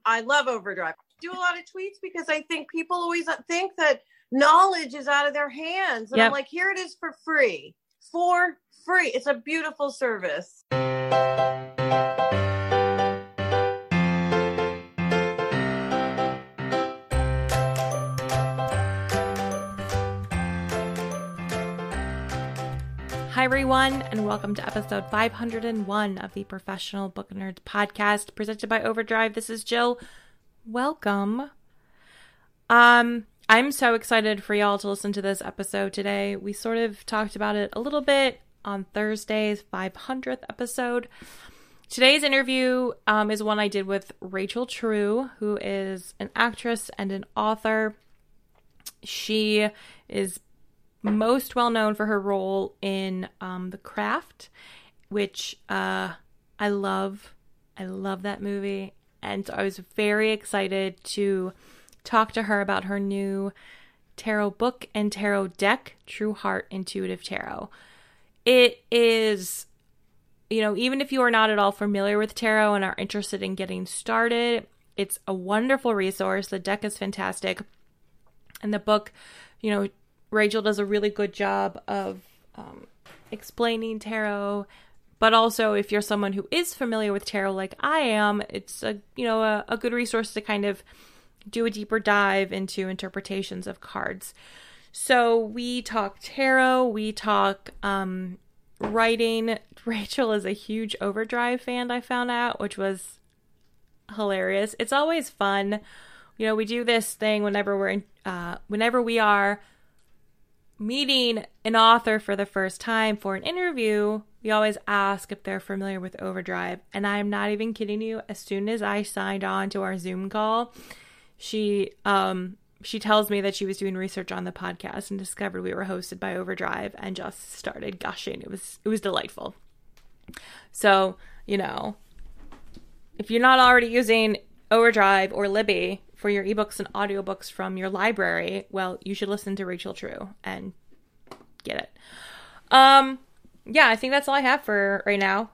I love Overdrive. I do a lot of tweets because I think people always think that knowledge is out of their hands. And I'm like, here it is for free. For free. It's a beautiful service. Hi, everyone, and welcome to episode 501 of the Professional Book Nerds podcast presented by Overdrive. This is Jill. Welcome. I'm so excited for y'all to listen to this episode today. We sort of talked about it a little bit on Thursday's 500th episode. Today's interview is one I did with Rachel True, who is an actress and an author. She is most well known for her role in The Craft, which I love. I love that movie. And so I was very excited to talk to her about her new tarot book and tarot deck, True Heart Intuitive Tarot. It is, even if you are not at all familiar with tarot and are interested in getting started, it's a wonderful resource. The deck is fantastic. And the book, Rachel does a really good job of explaining tarot, but also if you're someone who is familiar with tarot like I am, it's a good resource to kind of do a deeper dive into interpretations of cards. So we talk tarot, we talk writing. Rachel is a huge Overdrive fan, I found out, which was hilarious. It's always fun. We do this thing whenever we are meeting an author for the first time for an interview, we always ask if they're familiar with Overdrive. And I'm not even kidding you. As soon as I signed on to our Zoom call, she tells me that she was doing research on the podcast and discovered we were hosted by Overdrive and just started gushing. It was delightful. So, if you're not already using Overdrive or Libby for your ebooks and audiobooks from your library, well, you should listen to Rachel True and get it. I think that's all I have for right now.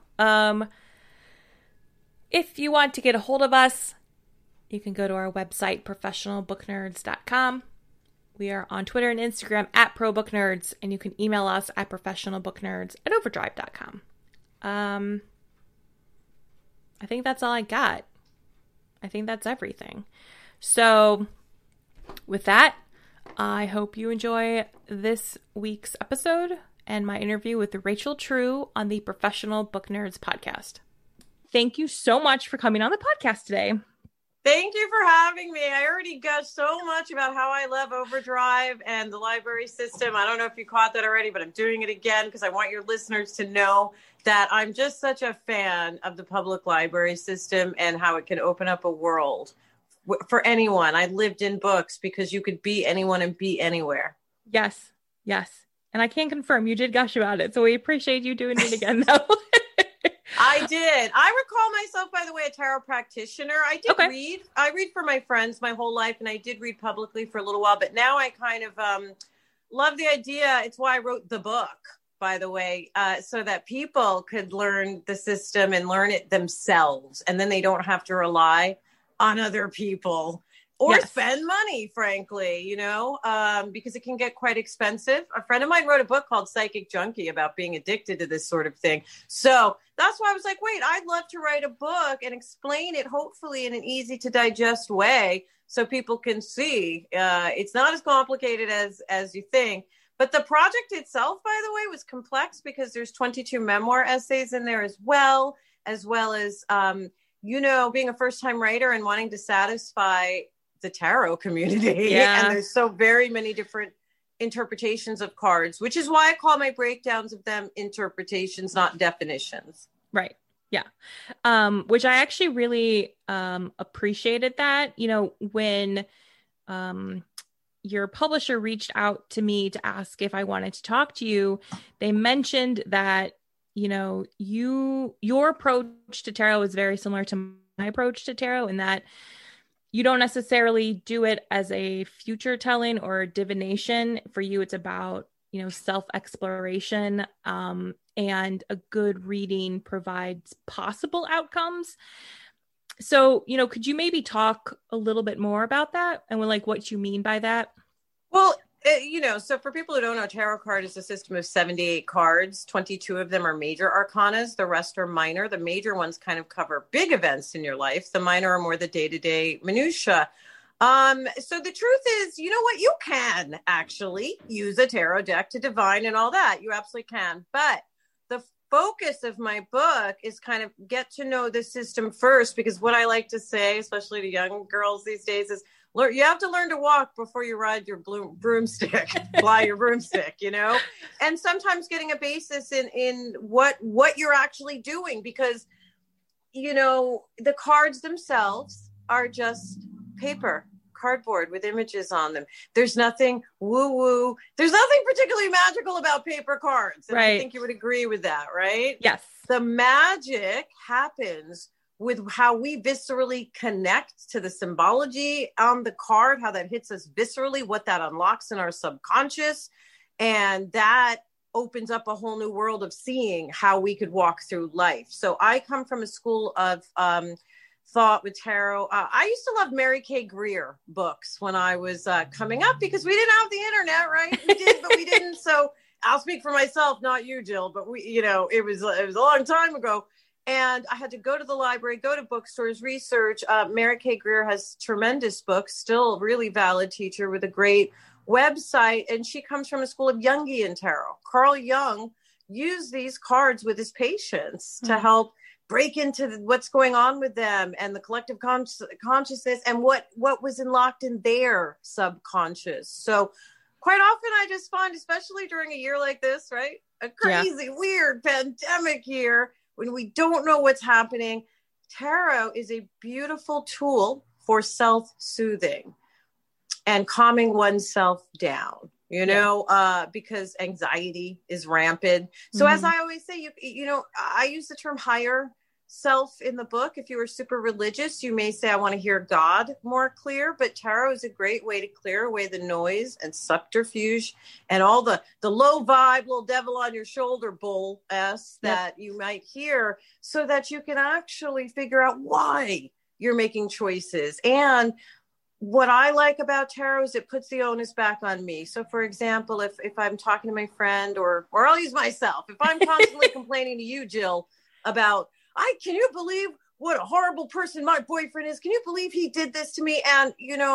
If you want to get a hold of us, you can go to our website, professionalbooknerds.com. We are on Twitter and Instagram at ProBookNerds, and you can email us at professionalbooknerds@overdrive.com. I think that's all I got. I think that's everything. So with that, I hope you enjoy this week's episode and my interview with Rachel True on the Professional Book Nerds podcast. Thank you so much for coming on the podcast today. Thank you for having me. I already gushed so much about how I love Overdrive and the library system. I don't know if you caught that already, but I'm doing it again because I want your listeners to know that I'm just such a fan of the public library system and how it can open up a world for anyone. I lived in books because you could be anyone and be anywhere. Yes. And I can confirm you did gush about it. So we appreciate you doing it again, though. I did. I recall myself, by the way, a tarot practitioner. I did read. I read for my friends my whole life, and I did read publicly for a little while. But now I kind of love the idea. It's why I wrote the book, by the way, so that people could learn the system and learn it themselves. And then they don't have to rely on other people or spend money, frankly, because it can get quite expensive. A friend of mine wrote a book called Psychic Junkie about being addicted to this sort of thing. So that's why I was like, wait, I'd love to write a book and explain it, hopefully in an easy to digest way so people can see. It's not as complicated as you think. But the project itself, by the way, was complex because there's 22 memoir essays in there as well as being a first-time writer and wanting to satisfy the tarot community. Yeah. And there's so very many different interpretations of cards, which is why I call my breakdowns of them interpretations, not definitions. Right. Yeah. Which I actually really appreciated that, when your publisher reached out to me to ask if I wanted to talk to you, they mentioned that your approach to tarot is very similar to my approach to tarot in that you don't necessarily do it as a future telling or divination. For you, it's about, self-exploration, and a good reading provides possible outcomes. So, could you maybe talk a little bit more about that and like what you mean by that? Well, so for people who don't know, tarot card is a system of 78 cards. 22 of them are major arcanas. The rest are minor. The major ones kind of cover big events in your life. The minor are more the day-to-day minutia. So the truth is, you know what? You can actually use a tarot deck to divine and all that. You absolutely can. But the focus of my book is kind of get to know the system first, because what I like to say, especially to young girls these days, is you have to learn to walk before you ride your broomstick, fly your broomstick, and sometimes getting a basis in what you're actually doing, because, the cards themselves are just paper, cardboard with images on them. There's nothing woo-woo. There's nothing particularly magical about paper cards. And right. I think you would agree with that, right? Yes. The magic happens with how we viscerally connect to the symbology on the card, how that hits us viscerally, what that unlocks in our subconscious. And that opens up a whole new world of seeing how we could walk through life. So I come from a school of thought with tarot. I used to love Mary K. Greer books when I was coming up, because we didn't have the internet, right? We did, but we didn't. So I'll speak for myself, not you, Jill, but we, it was a long time ago. And I had to go to the library, go to bookstores, research. Mary K. Greer has tremendous books, still a really valid teacher with a great website. And she comes from a school of Jungian tarot. Carl Jung used these cards with his patients to help break into what's going on with them and the collective consciousness and what was unlocked in their subconscious. So quite often I just find, especially during a year like this, right? A crazy, weird pandemic year, when we don't know what's happening, tarot is a beautiful tool for self-soothing and calming oneself down, because anxiety is rampant. So as I always say, I use the term higher self in the book. If you were super religious, you may say, I want to hear God more clear, but tarot is a great way to clear away the noise and subterfuge and all the low vibe, little devil on your shoulder bull that you might hear, so that you can actually figure out why you're making choices. And what I like about tarot is it puts the onus back on me. So for example, if I'm talking to my friend, or I'll use myself, if I'm constantly complaining to you, Jill, about, can you believe what a horrible person my boyfriend is? Can you believe he did this to me? And,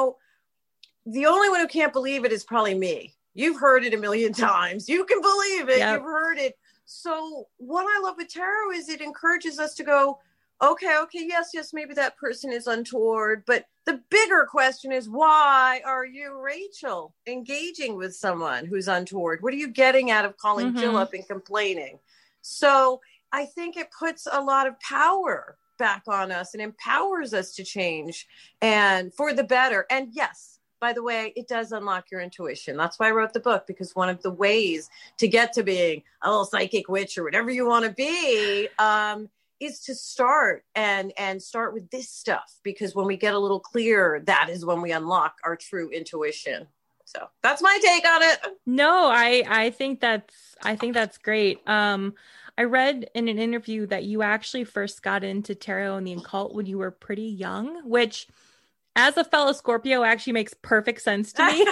the only one who can't believe it is probably me. You've heard it a million times. You can believe it. Yep. You've heard it. So what I love with tarot is it encourages us to go, okay, yes, maybe that person is untoward. But the bigger question is, why are you, Rachel, engaging with someone who's untoward? What are you getting out of calling Jill up and complaining? So I think it puts a lot of power back on us and empowers us to change and for the better. And yes, by the way, it does unlock your intuition. That's why I wrote the book, because one of the ways to get to being a little psychic witch or whatever you want to be is to start and start with this stuff, because when we get a little clearer, that is when we unlock our true intuition. So that's my take on it. No, I think that's great. I read in an interview that you actually first got into tarot and the occult when you were pretty young, which as a fellow Scorpio actually makes perfect sense to me.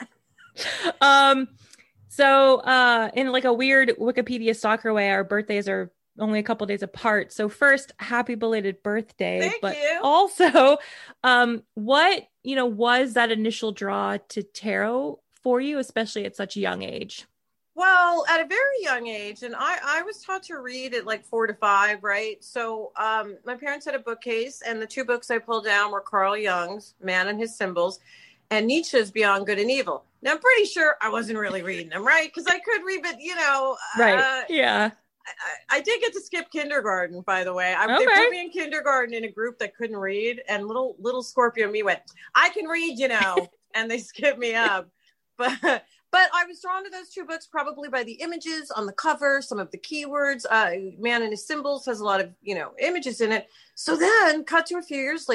So in like a weird Wikipedia stalker way, our birthdays are only a couple days apart. So first, happy belated birthday. Thank you. Also, what, was that initial draw to tarot for you, especially at such a young age? Well, at a very young age, and I was taught to read at like 4 to 5, right? So my parents had a bookcase, and the two books I pulled down were Carl Jung's Man and His Symbols and Nietzsche's Beyond Good and Evil. Now, I'm pretty sure I wasn't really reading them, right? Because I could read, but, right. Yeah. I did get to skip kindergarten, by the way. They put me in kindergarten in a group that couldn't read, and little Scorpio me went, I can read, and they skipped me up. But I was drawn to those two books probably by the images on the cover, some of the keywords. Man and His Symbols has a lot of, images in it. So then cut to a few years later,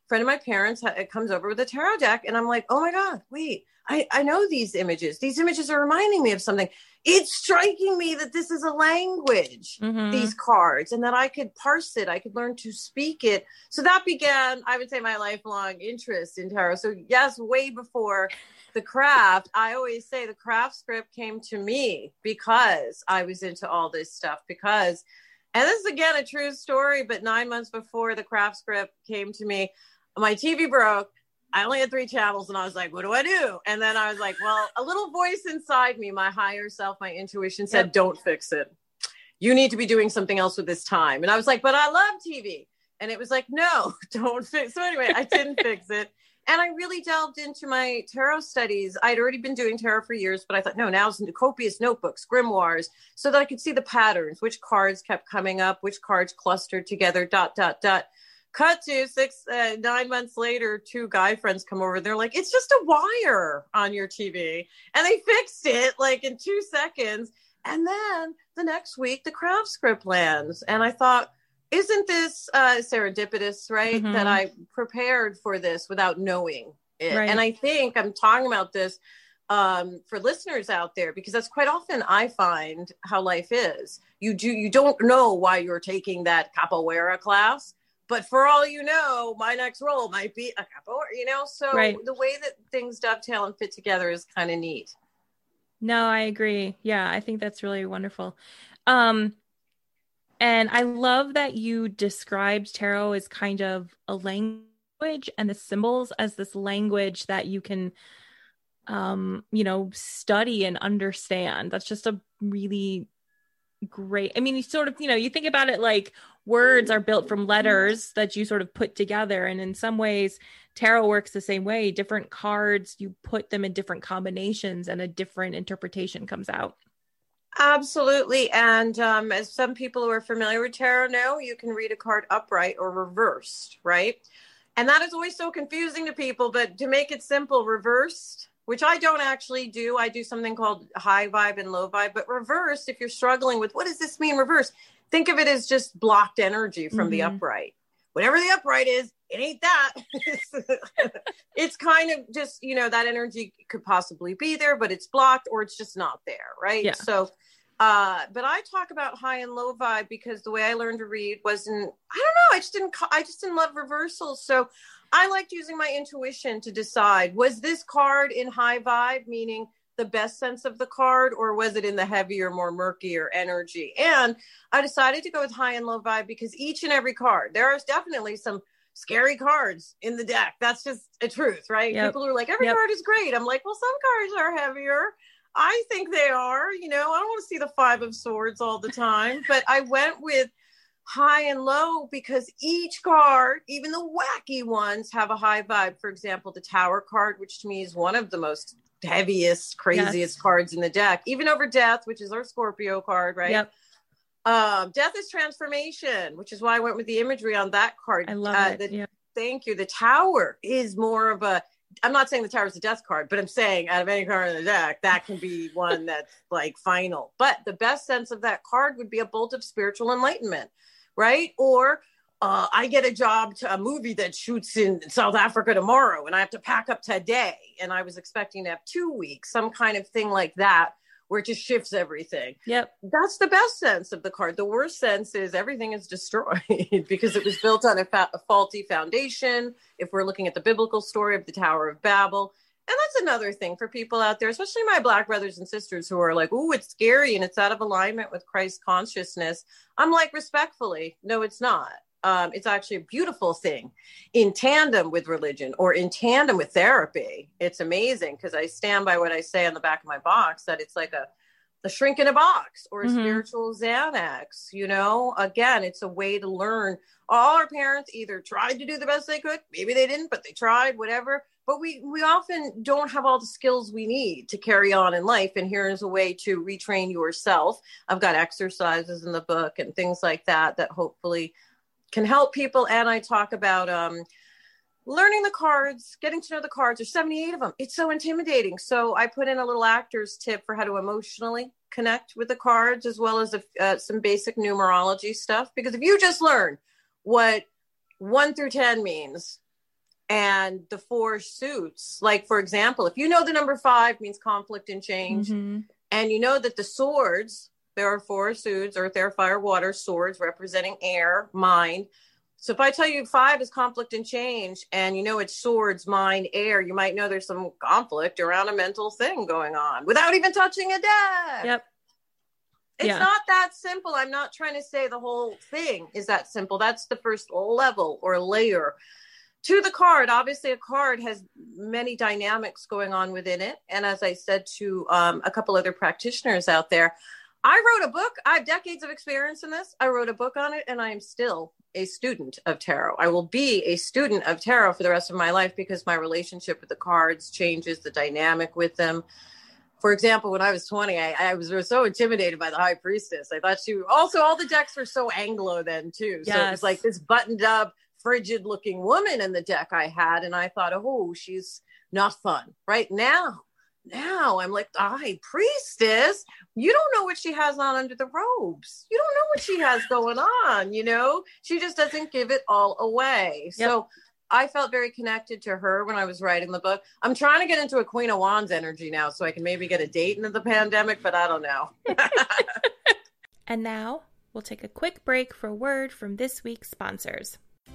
friend of my parents comes over with a tarot deck, and I'm like, oh my God, wait, I know these images. These images are reminding me of something. It's striking me that this is a language, these cards, and that I could parse it. I could learn to speak it. So that began, I would say, my lifelong interest in tarot. So yes, way before the craft, I always say the craft script came to me because I was into all this stuff. And this is, again, a true story, but 9 months before the craft script came to me, my TV broke. I only had 3 channels, and I was like, what do I do? And then I was like, well, a little voice inside me, my higher self, my intuition said, don't fix it. You need to be doing something else with this time. And I was like, but I love TV. And it was like, no, don't fix. So anyway, I didn't fix it. And I really delved into my tarot studies. I'd already been doing tarot for years, but I thought, no, now's copious notebooks, grimoires, so that I could see the patterns, which cards kept coming up, which cards clustered together, ... Cut to 9 months later, 2 guy friends come over. They're like, it's just a wire on your TV. And they fixed it like in 2 seconds. And then the next week, the craft script lands. And I thought, isn't this serendipitous, right? That I prepared for this without knowing it. Right. And I think I'm talking about this for listeners out there, because that's quite often I find how life is. You don't know why you're taking that capoeira class. But for all you know, my next role might be a capoeira, so the way that things dovetail and fit together is kind of neat. No, I agree. Yeah, I think that's really wonderful. And I love that you described tarot as kind of a language, and the symbols as this language that you can, study and understand. That's just a really great. I mean, you sort of, you think about it like words are built from letters that you sort of put together. And in some ways, tarot works the same way. Different cards, you put them in different combinations and a different interpretation comes out. Absolutely. And as some people who are familiar with tarot know, you can read a card upright or reversed, right? And that is always so confusing to people. But to make it simple, reversed, which I don't actually do. I do something called high vibe and low vibe. But reversed, if you're struggling with what does this mean, reverse, think of it as just blocked energy from the upright. Whatever the upright is, it ain't that. It's kind of just, that energy could possibly be there, but it's blocked or it's just not there, right? Yeah. So, but I talk about high and low vibe because the way I learned to read wasn't, I don't know, I just didn't love reversals. So I liked using my intuition to decide, was this card in high vibe, meaning the best sense of the card, or was it in the heavier, more murkier energy? And I decided to go with high and low vibe because each and every card, there is definitely some scary cards in the deck. That's just a truth, right? Yep. People are like, every card is great. I'm like, well, some cards are heavier. I think they are, I don't want to see the 5 of Swords all the time, but I went with high and low because each card, even the wacky ones, have a high vibe. For example, the Tower card, which to me is one of the most heaviest, craziest cards in the deck, even over Death, which is our Scorpio card, right? Yep. Death is transformation, which is why I went with the imagery on that card. I love it. Thank you. The Tower is more of a, I'm not saying the Tower is a death card, but I'm saying out of any card in the deck, that can be one that's like final. But the best sense of that card would be a bolt of spiritual enlightenment, right? Or I get a job to a movie that shoots in South Africa tomorrow and I have to pack up today. And I was expecting to have 2 weeks, some kind of thing like that, where it just shifts everything. Yep. That's the best sense of the card. The worst sense is everything is destroyed because it was built on a faulty foundation. If we're looking at the biblical story of the Tower of Babel. And that's another thing for people out there, especially my Black brothers and sisters who are like, ooh, it's scary and it's out of alignment with Christ consciousness. I'm like, respectfully, no, it's not. It's actually a beautiful thing in tandem with religion or in tandem with therapy. It's amazing because I stand by what I say on the back of my box, that it's like a shrink in a box or a spiritual Xanax. Again, it's a way to learn. All our parents either tried to do the best they could. Maybe they didn't, but they tried, whatever. But we often don't have all the skills we need to carry on in life. And here is a way to retrain yourself. I've got exercises in the book and things like that hopefully can help people. And I talk about learning the cards, getting to know the cards. There's 78 of them. It's so intimidating. So I put in a little actor's tip for how to emotionally connect with the cards, as well as some basic numerology stuff. Because if you just learn what 1 through 10 means, and the 4 suits. Like, for example, if you know the number 5 means conflict and change, and you know that the swords, there are 4 suits: earth, air, fire, water, swords representing air, mind. So if I tell you 5 is conflict and change, and you know it's swords, mind, air, you might know there's some conflict around a mental thing going on without even touching a deck. Yep. It's not that simple. I'm not trying to say the whole thing is that simple. That's the first level or layer to the card. Obviously, a card has many dynamics going on within it. And as I said to a couple other practitioners out there, I wrote a book. I have decades of experience in this. I wrote a book on it, and I am still a student of tarot. I will be a student of tarot for the rest of my life because my relationship with the cards changes, the dynamic with them. For example, when I was 20, I was so intimidated by the High Priestess. I thought also all the decks were so Anglo then too. So it was like this buttoned up, frigid looking woman in the deck I had. And I thought, oh, she's not fun. Right now I'm like, the High Priestess, you don't know what she has on under the robes. You don't know what she has going on, you know? She just doesn't give it all away. Yep. So I felt very connected to her when I was writing the book. I'm trying to get into a Queen of Wands energy now so I can maybe get a date into the pandemic, but I don't know. And now we'll take a quick break for a word from this week's sponsors.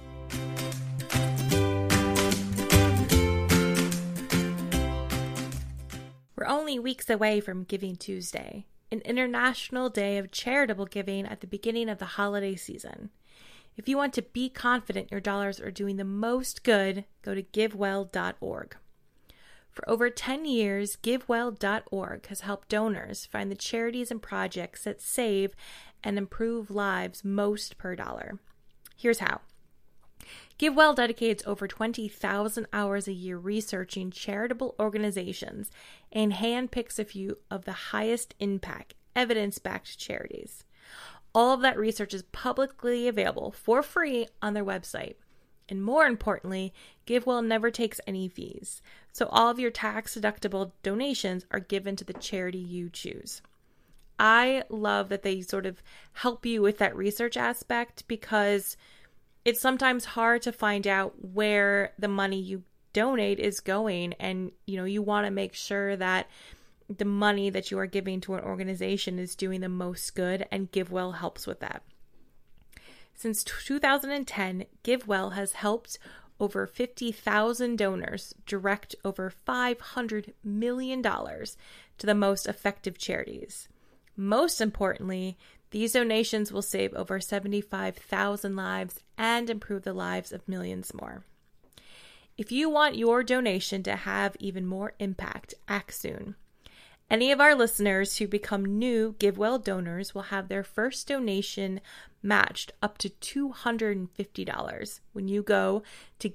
We're only weeks away from Giving Tuesday, an international day of charitable giving at the beginning of the holiday season. If you want to be confident your dollars are doing the most good, go to GiveWell.org. For over 10 years, GiveWell.org has helped donors find the charities and projects that save and improve lives most per dollar. Here's how. GiveWell dedicates over 20,000 hours a year researching charitable organizations and handpicks a few of the highest impact, evidence-backed charities. All of that research is publicly available for free on their website. And more importantly, GiveWell never takes any fees. So all of your tax-deductible donations are given to the charity you choose. I love that they sort of help you with that research aspect because it's sometimes hard to find out where the money you donate is going. And, you want to make sure that the money that you are giving to an organization is doing the most good, and GiveWell helps with that. Since 2010, GiveWell has helped over 50,000 donors direct over $500 million to the most effective charities. Most importantly, these donations will save over 75,000 lives and improve the lives of millions more. If you want your donation to have even more impact, act soon. Any of our listeners who become new GiveWell donors will have their first donation matched up to $250 when you go to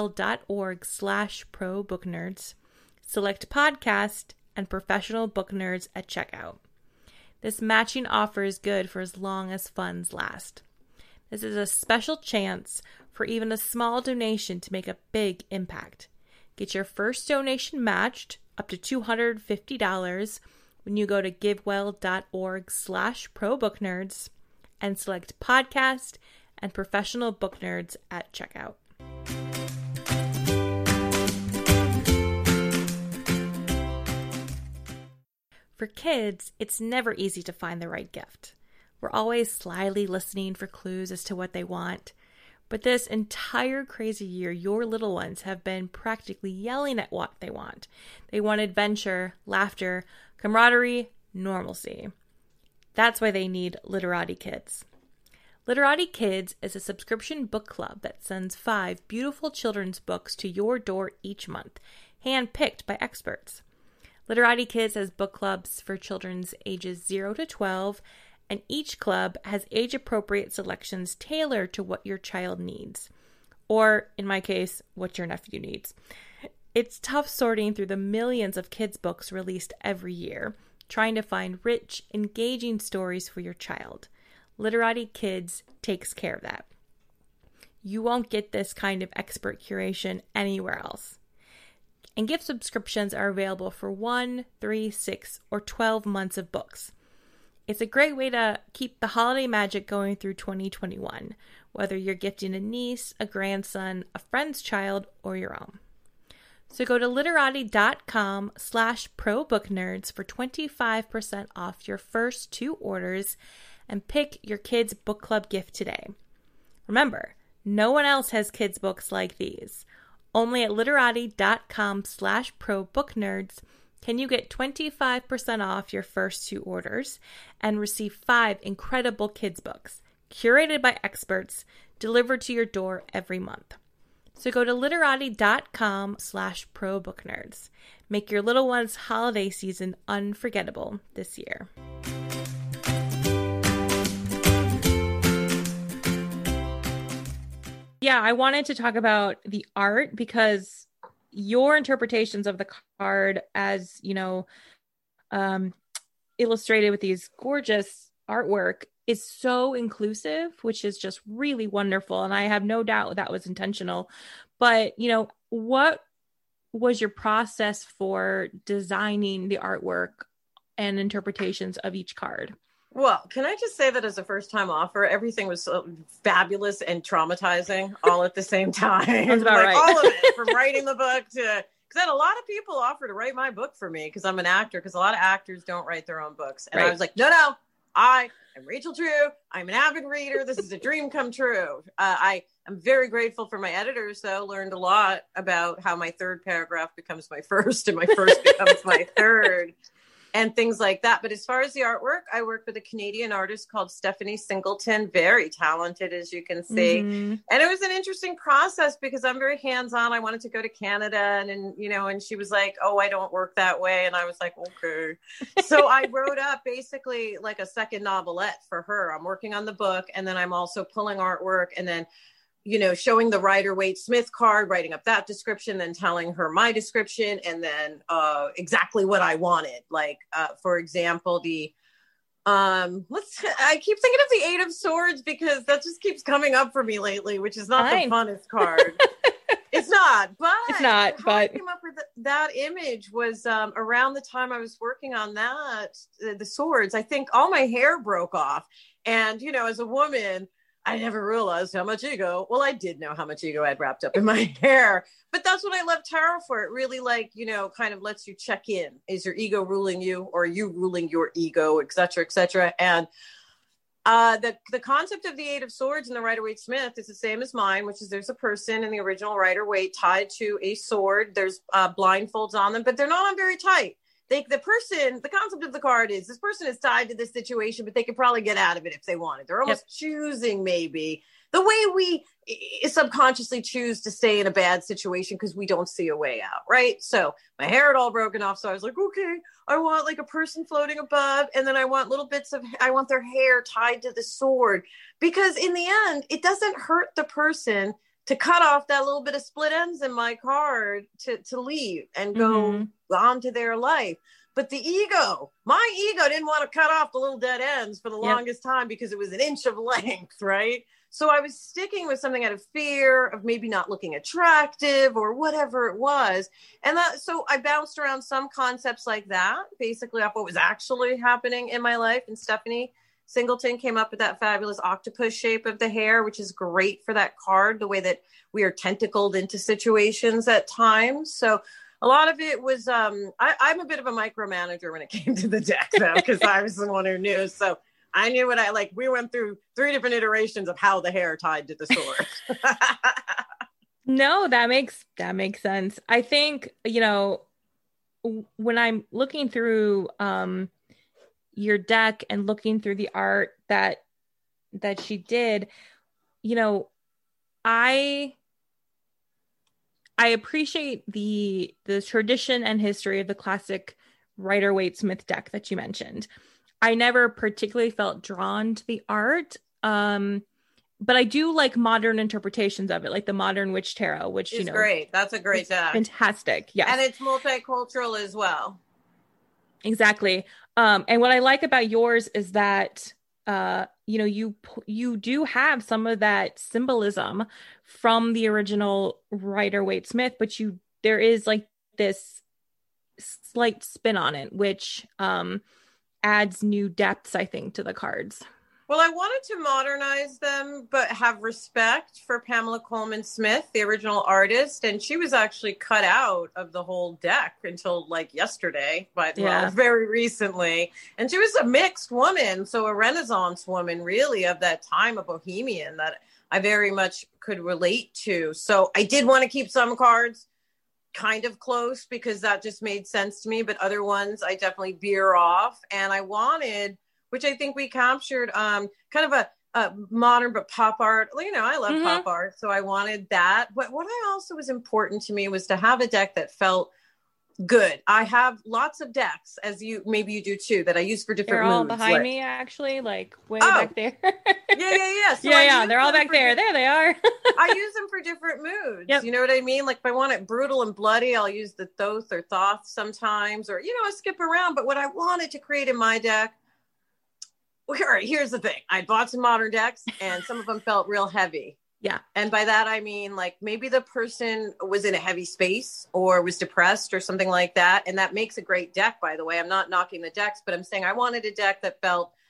givewell.org/probooknerds, select podcast and professional book nerds at checkout. This matching offer is good for as long as funds last. This is a special chance for even a small donation to make a big impact. Get your first donation matched up to $250 when you go to givewell.org/probooknerds and select podcast and professional book nerds at checkout. For kids, it's never easy to find the right gift. We're always slyly listening for clues as to what they want. But this entire crazy year, your little ones have been practically yelling at what they want. They want adventure, laughter, camaraderie, normalcy. That's why they need Literati Kids. Literati Kids is a subscription book club that sends 5 beautiful children's books to your door each month, handpicked by experts. Literati Kids has book clubs for children's ages 0 to 12, and each club has age-appropriate selections tailored to what your child needs, or, in my case, what your nephew needs. It's tough sorting through the millions of kids' books released every year, trying to find rich, engaging stories for your child. Literati Kids takes care of that. You won't get this kind of expert curation anywhere else. And gift subscriptions are available for 1, 3, 6, or 12 months of books. It's a great way to keep the holiday magic going through 2021, whether you're gifting a niece, a grandson, a friend's child, or your own. So go to literati.com/probooknerds for 25% off your first 2 orders and pick your kids' book club gift today. Remember, no one else has kids' books like these. Only at literati.com/probooknerds can you get 25% off your first 2 orders and receive 5 incredible kids' books, curated by experts, delivered to your door every month. So go to literati.com/probooknerds. Make your little one's holiday season unforgettable this year. Yeah, I wanted to talk about the art because your interpretations of the card, as you know, illustrated with these gorgeous artwork, is so inclusive, which is just really wonderful. And I have no doubt that was intentional. But, you know, what was your process for designing the artwork and interpretations of each card? Well, can I just say that as a first-time author, everything was so fabulous and traumatizing all at the same time. That's about right. All of it, from writing the book to... Because I had a lot of people offer to write my book for me because I'm an actor, because a lot of actors don't write their own books. And I was like, no, I am Rachel True. I'm an avid reader. This is a dream come true. I am very grateful for my editors, though. Learned a lot about how my third paragraph becomes my first and my first becomes my third and things like that. But as far as the artwork, I work with a Canadian artist called Stephanie Singleton, very talented, as you can see. Mm-hmm. And it was an interesting process because I'm very hands-on. I wanted to go to Canada and you know, and she was like, oh, I don't work that way. And I was like, okay. So I wrote up basically like a second novelette for her. I'm working on the book and then I'm also pulling artwork and then, you know, showing the Rider-Waite-Smith card, writing up that description, then telling her my description, and then exactly what I wanted. Like, for example, I keep thinking of the 8 of Swords because that just keeps coming up for me lately, which is not the funnest card. It's not, but how I came up with that image was around the time I was working on that, the swords. I think all my hair broke off, and you know, as a woman, I never realized how much ego. Well, I did know how much ego I'd wrapped up in my hair, but that's what I love tarot for. It really, like, you know, kind of lets you check in. Is your ego ruling you, or are you ruling your ego, et cetera, et cetera? And the concept of the 8 of Swords in the Rider-Waite-Smith is the same as mine, which is there's a person in the original Rider-Waite tied to a sword. There's blindfolds on them, but they're not on very tight. The concept of the card is this person is tied to this situation, but they could probably get out of it if they wanted. They're almost choosing maybe the way we subconsciously choose to stay in a bad situation because we don't see a way out, right? So my hair had all broken off. So I was like, okay, I want like a person floating above. And then I want I want their hair tied to the sword, because in the end, it doesn't hurt the person to cut off that little bit of split ends in my card to leave and go on to their life. But my ego didn't want to cut off the little dead ends for the longest time because it was an inch of length, right? So I was sticking with something out of fear of maybe not looking attractive or whatever it was. And so I bounced around some concepts like that, basically off what was actually happening in my life. And Stephanie Singleton came up with that fabulous octopus shape of the hair, which is great for that card, the way that we are tentacled into situations at times. So a lot of it was, I'm a bit of a micromanager when it came to the deck, though, because I was the one who knew. So I knew we went through 3 different iterations of how the hair tied to the sword. No, that makes sense. I think, you know, when I'm looking through, your deck and looking through the art that she did, you know, I appreciate the tradition and history of the classic Rider-Waite-Smith deck that you mentioned. I never particularly felt drawn to the art, but I do like modern interpretations of it, like the modern Witch Tarot, which is great. That's a great deck. Fantastic. Yes. And it's multicultural as well. Exactly. And what I like about yours is that, you know, you do have some of that symbolism from the original Rider-Waite-Smith, but there is like this slight spin on it, which adds new depths, I think, to the cards. Well, I wanted to modernize them, but have respect for Pamela Coleman Smith, the original artist. And she was actually cut out of the whole deck until like yesterday, well, very recently. And she was a mixed woman. So a Renaissance woman, really, of that time, a bohemian that I very much could relate to. So I did want to keep some cards kind of close because that just made sense to me. But other ones I definitely veer off. And I wanted, which I think we captured, kind of a modern but pop art. You know, I love pop art, so I wanted that. But what I also was important to me was to have a deck that felt good. I have lots of decks, as maybe you do too, that I use for different moods. They're all behind me, actually, like way back there. Yeah. So they're all back there. There they are. I use them for different moods. Yep. You know what I mean? Like if I want it brutal and bloody, I'll use the Thoth or Thoth sometimes, or, you know, I skip around. But what I wanted to create in my deck, all right, here's the thing. I bought some modern decks and some of them felt real heavy. Yeah. And by that, I mean, like maybe the person was in a heavy space or was depressed or something like that. And that makes a great deck, by the way. I'm not knocking the decks, but I'm saying I wanted a deck that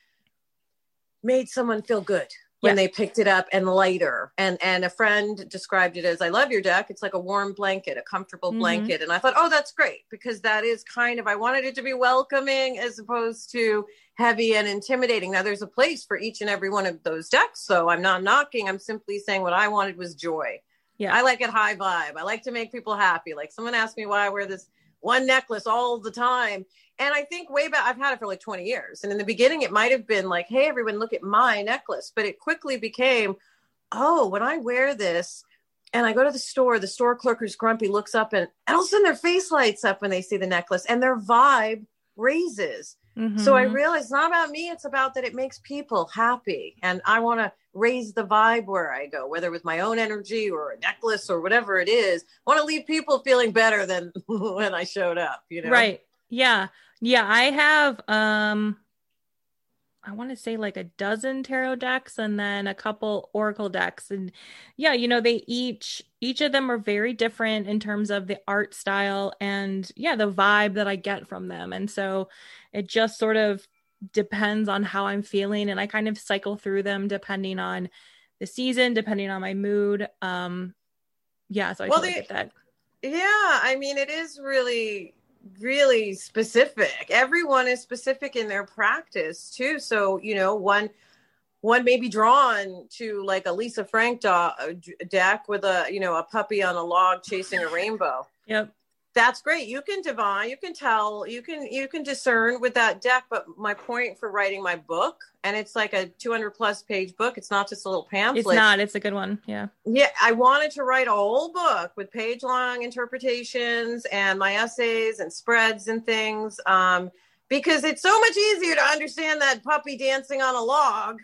made someone feel good when they picked it up and lighter. And a friend described it as, I love your deck. It's like a warm blanket, a comfortable blanket. And I thought, oh, that's great, because that is kind of, I wanted it to be welcoming as opposed to heavy and intimidating. Now there's a place for each and every one of those decks. So I'm not knocking. I'm simply saying what I wanted was joy. Yeah. I like it high vibe. I like to make people happy. Like someone asked me why I wear this one necklace all the time. And I think way back, I've had it for like 20 years. And in the beginning, it might have been like, hey, everyone, look at my necklace. But it quickly became, oh, when I wear this and I go to the store clerk who's grumpy looks up and all of a sudden their face lights up when they see the necklace and their vibe raises. So I realized it's not about me. It's about that it makes people happy. And I want to raise the vibe where I go, whether with my own energy or a necklace or whatever it is. I want to leave people feeling better than when I showed up, you know? Right. Yeah. Yeah. I have, I want to say like a dozen tarot decks and then a couple oracle decks. And yeah, you know, they each of them are very different in terms of the art style and the vibe that I get from them. And so it just sort of depends on how I'm feeling. And I kind of cycle through them depending on the season, depending on my mood. So I totally get that. Yeah. I mean, it is really specific. Everyone is specific in their practice too. So, you know, one may be drawn to like a Lisa Frank deck with a puppy on a log chasing a rainbow. Yep. That's great. You can divine, you can tell, you can discern with that deck. But my point for writing my book, and it's like a 200+ page book. It's not just a little pamphlet. It's not. It's a good one. Yeah. Yeah. I wanted to write a whole book with page long interpretations and my essays and spreads and things. Because it's so much easier to understand that puppy dancing on a log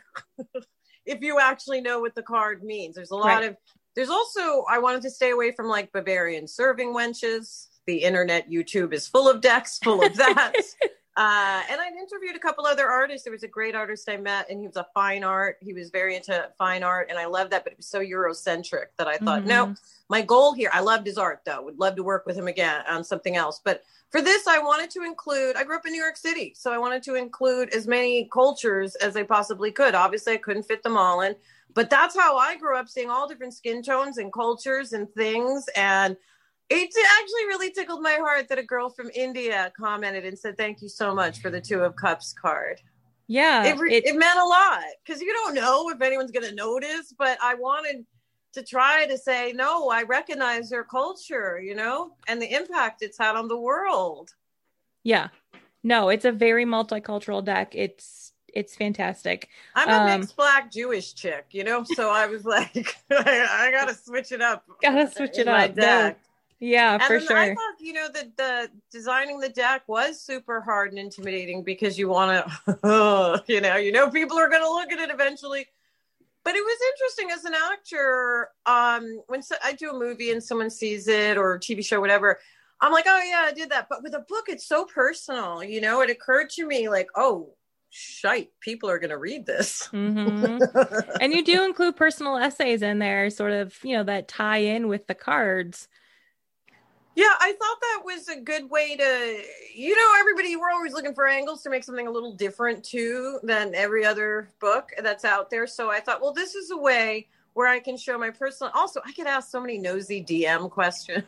if you actually know what the card means. There's a lot of, there's also, I wanted to stay away from like Bavarian serving wenches. The internet, YouTube is full of decks, full of that. And I interviewed a couple other artists. There was a great artist I met, and he was a fine art. He was very into fine art, and I love that. But it was so Eurocentric that I thought, no, my goal here. I loved his art, though. Would love to work with him again on something else. But for this, I wanted to include. I grew up in New York City, so I wanted to include as many cultures as I possibly could. Obviously, I couldn't fit them all in, but that's how I grew up, seeing all different skin tones and cultures and things. And it actually really tickled my heart that a girl from India commented and said, thank you so much for the Two of Cups card. Yeah. It meant a lot, because you don't know if anyone's going to notice, but I wanted to try to say, no, I recognize their culture, you know, and the impact it's had on the world. Yeah. No, it's a very multicultural deck. It's fantastic. I'm a mixed Black Jewish chick, you know, so I was like, I got to switch it up. Gotta switch it up. Deck. Yeah, and for sure. I thought, you know, that the designing the deck was super hard and intimidating, because you want to, you know, people are going to look at it eventually. But it was interesting as an actor, when I do a movie and someone sees it, or a TV show, whatever, I'm like, oh yeah, I did that. But with a book, it's so personal, you know. It occurred to me like, oh, shite, people are going to read this. And you do include personal essays in there, sort of, you know, that tie in with the cards. Yeah, I thought that was a good way to, we're always looking for angles to make something a little different too than every other book that's out there. So I thought, well, this is a way where I can show my personal, also I get asked so many nosy DM questions.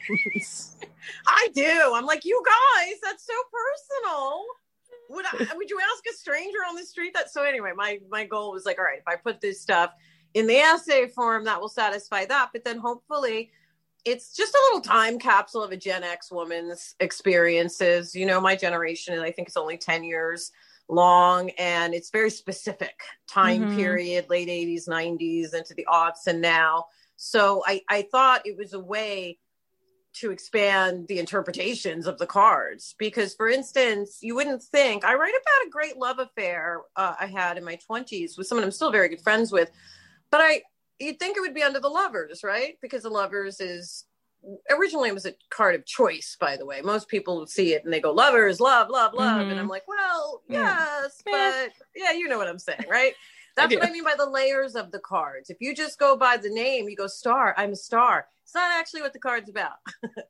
I do. I'm like, you guys, that's so personal. Would you ask a stranger on the street that? So anyway, my goal was like, all right, if I put this stuff in the essay form, that will satisfy that. But then hopefully it's just a little time capsule of a Gen X woman's experiences. My generation, and I think it's only 10 years long, and it's very specific time period, late 80s, 90s, into the aughts and now. So I thought it was a way to expand the interpretations of the cards, because for instance, you wouldn't think, I write about a great love affair I had in my 20s with someone I'm still very good friends with, but you'd think it would be under the Lovers, right? Because the Lovers originally it was a card of choice, by the way. Most people would see it and they go, Lovers, love, love, love. And I'm like, well, yes, but yeah, you know what I'm saying, right? That's what I mean by the layers of the cards. If you just go by the name, you go star, I'm a star. It's not actually what the card's about.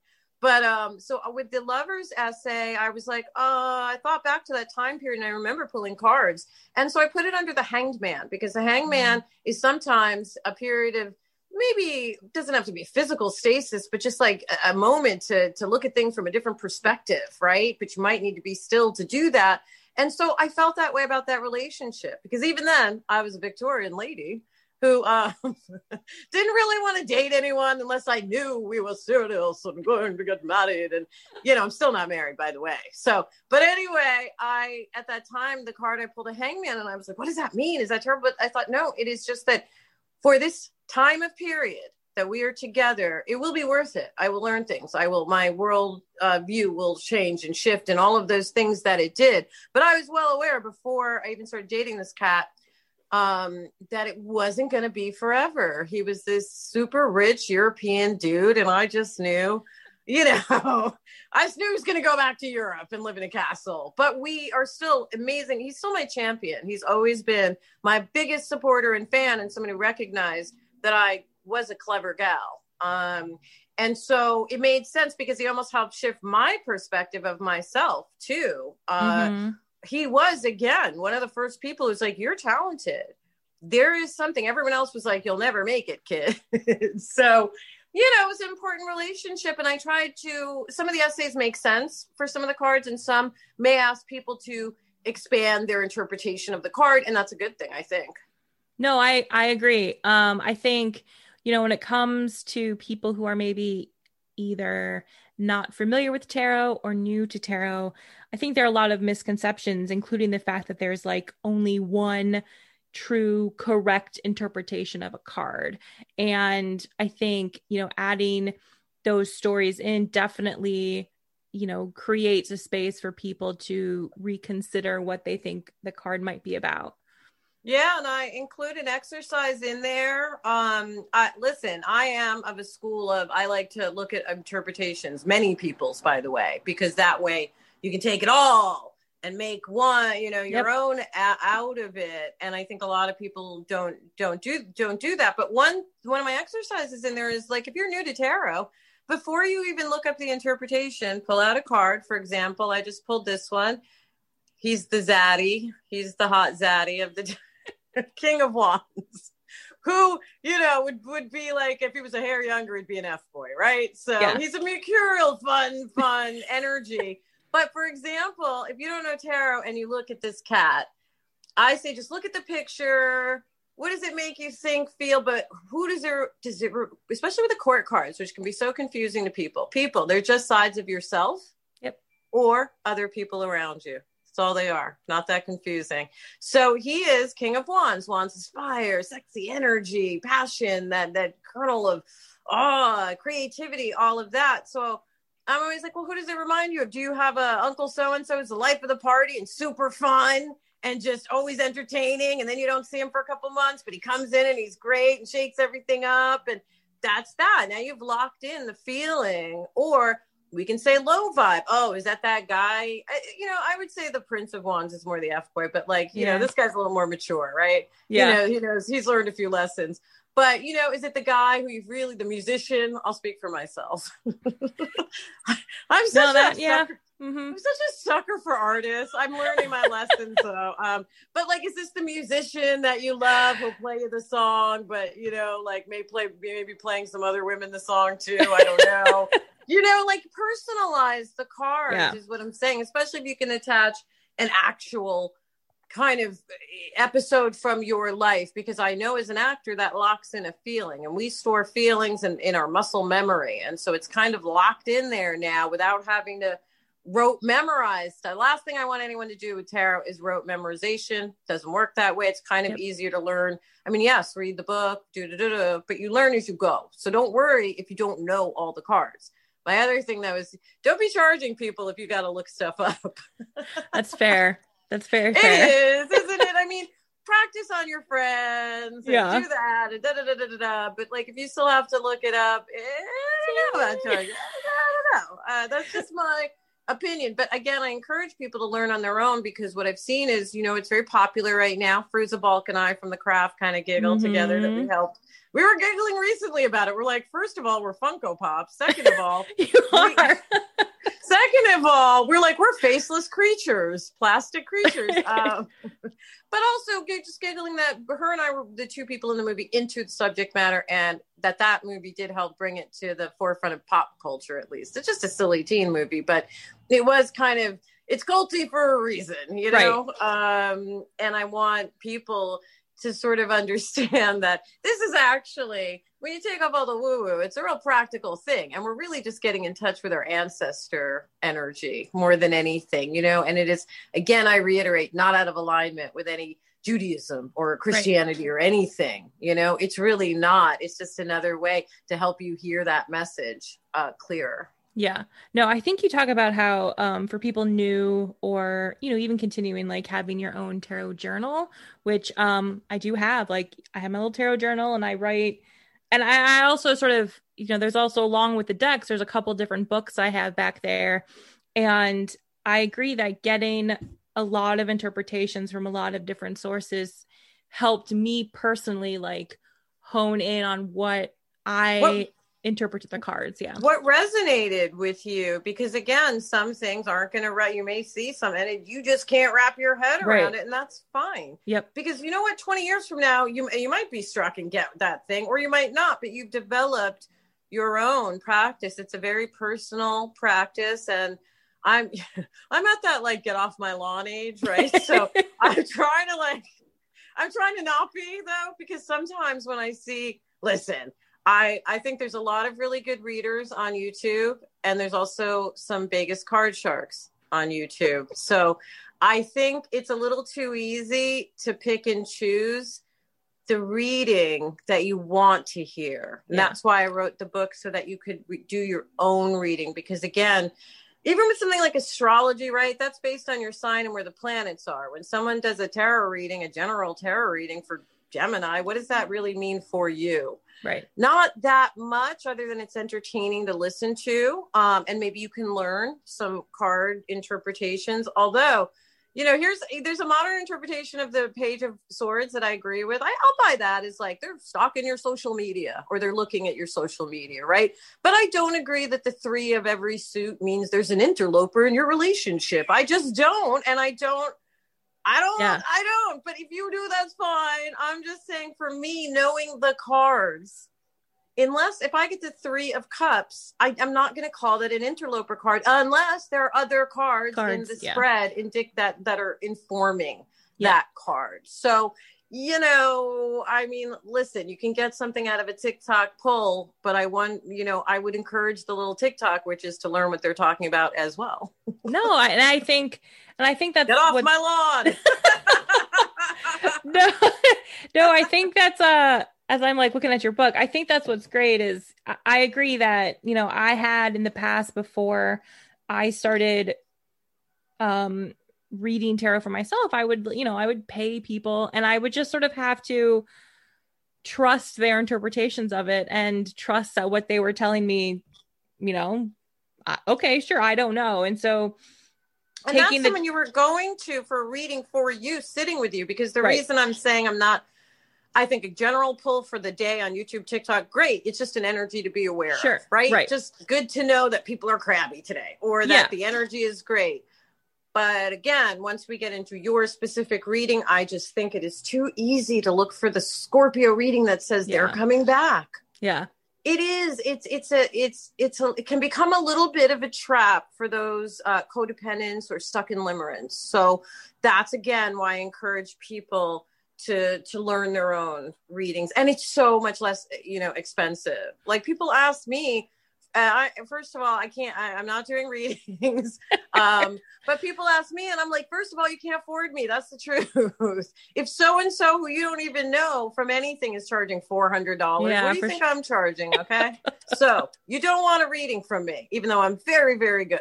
But so with the Lovers essay, I was like, I thought back to that time period and I remember pulling cards. And so I put it under the Hanged Man, because the Hanged Man is sometimes a period of, maybe doesn't have to be physical stasis, but just like a moment to look at things from a different perspective, right? But you might need to be still to do that. And so I felt that way about that relationship, because even then I was a Victorian lady who didn't really want to date anyone unless I knew we were serious and going to get married. And, I'm still not married, by the way. So, but anyway, at that time, the card I pulled a Hangman, and I was like, what does that mean? Is that terrible? But I thought, no, it is just that for this time of period that we are together, it will be worth it. I will learn things. My world view will change and shift and all of those things that it did. But I was well aware before I even started dating this cat, that it wasn't going to be forever. He was this super rich European dude. And I just knew, I just knew he was going to go back to Europe and live in a castle. But we are still amazing. He's still my champion. He's always been my biggest supporter and fan, and someone who recognized that I was a clever gal. And so it made sense because he almost helped shift my perspective of myself too. He was, again, one of the first people who's like, you're talented. There is something. Everyone else was like, you'll never make it, kid. So, it was an important relationship. And I tried some of the essays make sense for some of the cards, and some may ask people to expand their interpretation of the card. And that's a good thing, I think. No, I agree. I think, when it comes to people who are maybe either not familiar with tarot or new to tarot, I think there are a lot of misconceptions, including the fact that there's like only one true correct interpretation of a card. And I think, adding those stories in definitely, creates a space for people to reconsider what they think the card might be about. Yeah, and I include an exercise in there. Listen, I am of a school of, I like to look at interpretations, many people's, by the way, because that way you can take it all and make one, your own out of it. And I think a lot of people don't do that. But one of my exercises in there is like, if you're new to tarot, before you even look up the interpretation, pull out a card. For example, I just pulled this one. He's the zaddy. He's the hot zaddy of the King of Wands, who, would be like, if he was a hair younger, he'd be an F-boy, right? So He's a mercurial, fun energy. But for example, if you don't know tarot and you look at this cat, I say, just look at the picture. What does it make you think, feel? But who does it, especially with the court cards, which can be so confusing to people, they're just sides of yourself or other people around you. That's all they are. Not that confusing. So he is King of Wands. Wands is fire, sexy energy, passion, that kernel of creativity, all of that. So I'm always like, well, who does it remind you of? Do you have a Uncle so-and-so who's the life of the party and super fun and just always entertaining? And then you don't see him for a couple months, but he comes in and he's great and shakes everything up. And that's that. Now you've locked in the feeling. Or we can say low vibe. Oh, is that guy? I would say the Prince of Wands is more the F-boy, but this guy's a little more mature, right? Yeah. He knows, he's learned a few lessons. But, is it the guy who you've really, the musician? I'll speak for myself. I'm such a sucker. Mm-hmm. I'm such a sucker for artists. I'm learning my lessons though. But like, is this the musician that you love who'll play you the song, but you know, like maybe playing some other women the song too? I don't know. You know, like personalize the card is what I'm saying, especially if you can attach an actual kind of episode from your life, because I know as an actor that locks in a feeling, and we store feelings in our muscle memory. And so it's kind of locked in there now without having to memorize. The last thing I want anyone to do with tarot is rote memorization. Doesn't work that way. It's kind of easier to learn. I mean, yes, read the book, but you learn as you go. So don't worry if you don't know all the cards. My other thing though is don't be charging people if you got to look stuff up. That's fair. That's fair. It is, isn't it? I mean, practice on your friends and do that and But like, if you still have to look it up, I don't know about charging. I don't know. That's just my opinion. But again, I encourage people to learn on their own, because what I've seen is, you know, it's very popular right now. Fruza Balk and I from The Craft kind of giggle together that we helped. We were giggling recently about it. We're like, first of all, we're Funko Pops. Second of all, Second of all, we're like, we're faceless creatures, plastic creatures. But also just giggling that her and I were the two people in the movie into the subject matter, and that movie did help bring it to the forefront of pop culture, at least. It's just a silly teen movie, but it was kind of, it's culty for a reason, you know? Right. And I want people to sort of understand that this is actually, when you take off all the woo-woo, it's a real practical thing. And we're really just getting in touch with our ancestor energy more than anything, you know? And it is, again, I reiterate, not out of alignment with any Judaism or Christianity or anything, you know? It's really not. It's just another way to help you hear that message clearer. Yeah. No, I think you talk about how for people new or, you know, even continuing, like having your own tarot journal, which I do have. Like, I have my little tarot journal and I write. And I also sort of, you know, there's also, along with the decks, there's a couple different books I have back there. And I agree that getting a lot of interpretations from a lot of different sources helped me personally, like, hone in on what I interpreted the cards. What resonated with you? Because again, some things aren't going to you may see some and you just can't wrap your head around it, and that's fine. Because you know what, 20 years from now you might be struck and get that thing, or you might not, but you've developed your own practice. It's a very personal practice, and I'm at that like get off my lawn age, right? So I'm trying to not be, though, because sometimes when I see, listen, I think there's a lot of really good readers on YouTube, and there's also some Vegas card sharks on YouTube. So I think it's a little too easy to pick and choose the reading that you want to hear. And that's why I wrote the book, so that you could do your own reading. Because again, even with something like astrology, right? That's based on your sign and where the planets are. When someone does a tarot reading, a general tarot reading for Gemini, what does that really mean for you? Right. Not that much, other than it's entertaining to listen to. And maybe you can learn some card interpretations. Although, you know, there's a modern interpretation of the Page of Swords that I agree with. I'll buy that as like they're stalking your social media, or they're looking at your social media, right? But I don't agree that the 3 of every suit means there's an interloper in your relationship. I just don't. And I don't. But if you do, that's fine. I'm just saying, for me, knowing the cards, if I get the 3 of Cups, I'm not going to call that an interloper card, unless there are other cards in the spread that are informing that card. So, you know, I mean, listen, you can get something out of a TikTok poll, but I would encourage the little TikTok witches to learn what they're talking about as well. No, I think that's, get off my lawn. No, I think that's as I'm like looking at your book, I think that's what's great is I agree that, you know, I had in the past, before I started reading tarot for myself, I would pay people, and I would just sort of have to trust their interpretations of it and trust that what they were telling me, you know, okay, sure, I don't know. And so that's someone you were going to for reading for you, sitting with you, because the reason I'm saying I think a general pull for the day on YouTube, TikTok, great. It's just an energy to be aware of, right? Just good to know that people are crabby today or that the energy is great. But again, once we get into your specific reading, I just think it is too easy to look for the Scorpio reading that says they're coming back. Yeah. It is. It can become a little bit of a trap for those codependents or stuck in limerence. So that's again why I encourage people to learn their own readings, and it's so much less, expensive. Like people ask me, first of all, I'm not doing readings, but people ask me, and I'm like, first of all, you can't afford me. That's the truth. If so and so who you don't even know from anything is charging $400, what do you think I'm charging? Okay, so you don't want a reading from me, even though I'm very, very good.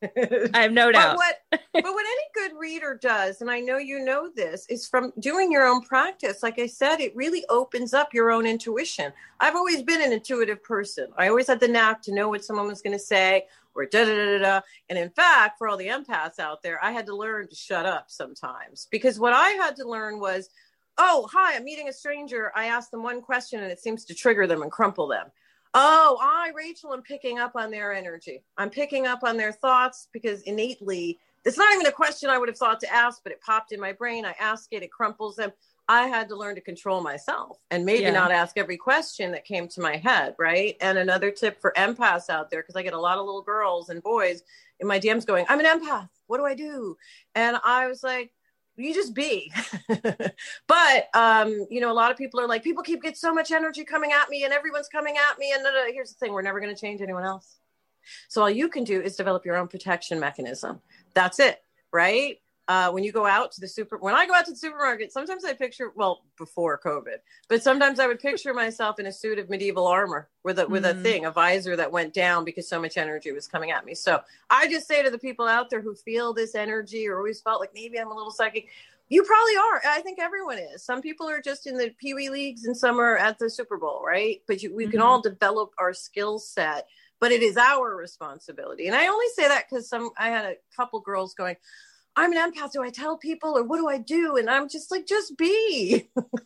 I have no doubt. But what any good reader does, and I know you know this, is from doing your own practice. Like I said, it really opens up your own intuition. I've always been an intuitive person. I always had the knack to know what someone was going to say or da-da-da-da-da. And in fact, for all the empaths out there, I had to learn to shut up sometimes, because what I had to learn was, oh, hi, I'm meeting a stranger. I ask them one question and it seems to trigger them and crumple them. Oh, Rachel, I'm picking up on their energy. I'm picking up on their thoughts because innately, it's not even a question I would have thought to ask, but it popped in my brain. I ask it, it crumples them. I had to learn to control myself and maybe not ask every question that came to my head, right? And another tip for empaths out there, because I get a lot of little girls and boys in my DMs going, I'm an empath. What do I do? And I was like, you just be. But, a lot of people are like, people get so much energy coming at me and everyone's coming at me. And here's the thing, we're never going to change anyone else. So all you can do is develop your own protection mechanism. That's it. Right. When you go out to when I go out to the supermarket, sometimes I picture, before COVID, but sometimes I would picture myself in a suit of medieval armor with a visor that went down because so much energy was coming at me. So I just say to the people out there who feel this energy or always felt like maybe I'm a little psychic, you probably are. I think everyone is. Some people are just in the Pee Wee leagues and some are at the Super Bowl, right? But we can all develop our skill set, but it is our responsibility. And I only say that because I had a couple girls going, I'm an empath. Do I tell people or what do I do? And I'm just like, just be.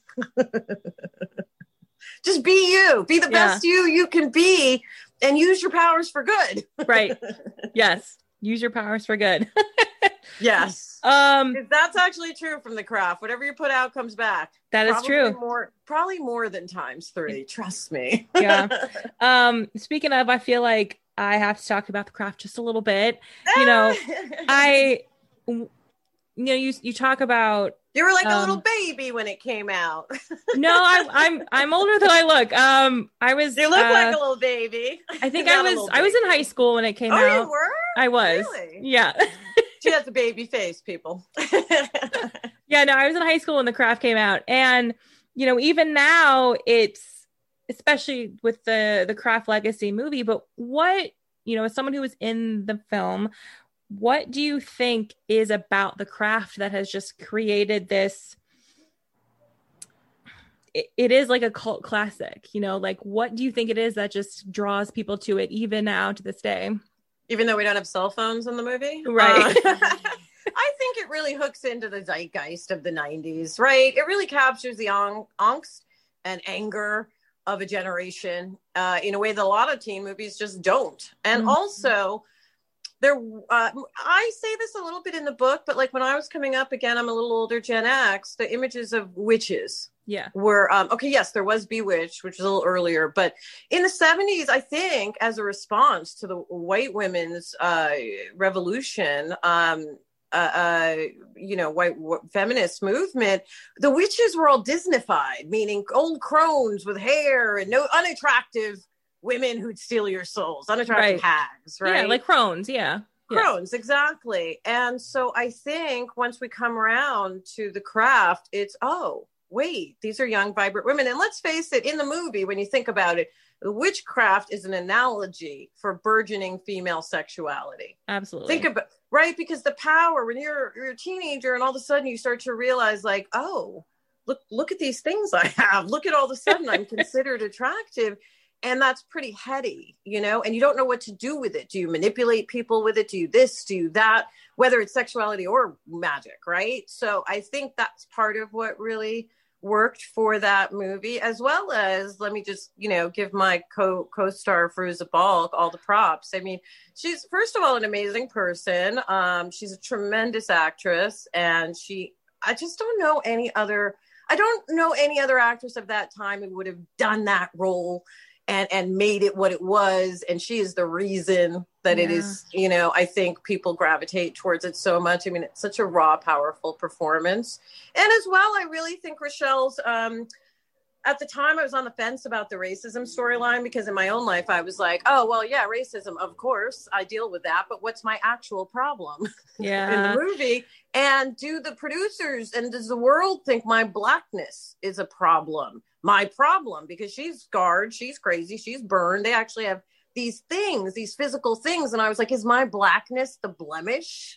Just be you. Be the best you can be and use your powers for good. Right. Yes. Use your powers for good. Yes. That's actually true from the craft. Whatever you put out comes back. That is true. Probably more than times 3. Trust me. Yeah. Speaking of, I feel like I have to talk about the craft just a little bit. You talk about you were like a little baby when it came out. No, I'm older than I look. You look like a little baby. I think I was in high school when it came out. Oh, you were? I was. Really? Yeah. She has a baby face, people. Yeah, no, I was in high school when the craft came out. And, even now it's, especially with the Craft Legacy movie, but what, as someone who was in the film, what do you think is about the craft that has just created this? It is like a cult classic, like what do you think it is that just draws people to it even now to this day? Even though we don't have cell phones in the movie? Right. I think it really hooks into the zeitgeist of the 90s, right? It really captures the angst and anger of a generation in a way that a lot of teen movies just don't. And also, I say this a little bit in the book, but like when I was coming up, again, I'm a little older, Gen X, the images of witches were, yes, there was Bewitched, which was a little earlier, but in the 70s, I think as a response to the white women's revolution, white feminist movement, the witches were all Disneyfied, meaning old crones with hair and no unattractive women who'd steal your souls, unattractive hags, right? Yeah, like crones, Crones, exactly. And so I think once we come around to the craft, it's, oh, wait, these are young, vibrant women. And let's face it, in the movie, when you think about it, the witchcraft is an analogy for burgeoning female sexuality. Absolutely. Think about, right? Because the power, when you're a teenager and all of a sudden you start to realize like, oh, look at these things I have. Look at all of a sudden I'm considered attractive. And that's pretty heady, and you don't know what to do with it. Do you manipulate people with it? Do you this, do you that, whether it's sexuality or magic, right? So I think that's part of what really worked for that movie, as well as, let me just, give my co-star Fairuza Balk all the props. I mean, she's, first of all, an amazing person. She's a tremendous actress, and I just don't know any other actress of that time who would have done that role and made it what it was. And she is the reason that it is, I think people gravitate towards it so much. I mean, it's such a raw, powerful performance. And as well, I really think Rochelle's, at the time I was on the fence about the racism storyline, because in my own life, I was like, oh, well, yeah, racism, of course, I deal with that. But what's my actual problem in the movie? And do the producers and does the world think my blackness is a problem? My problem, because she's scarred, she's crazy, she's burned. They actually have these things, these physical things. And I was like, is my blackness the blemish?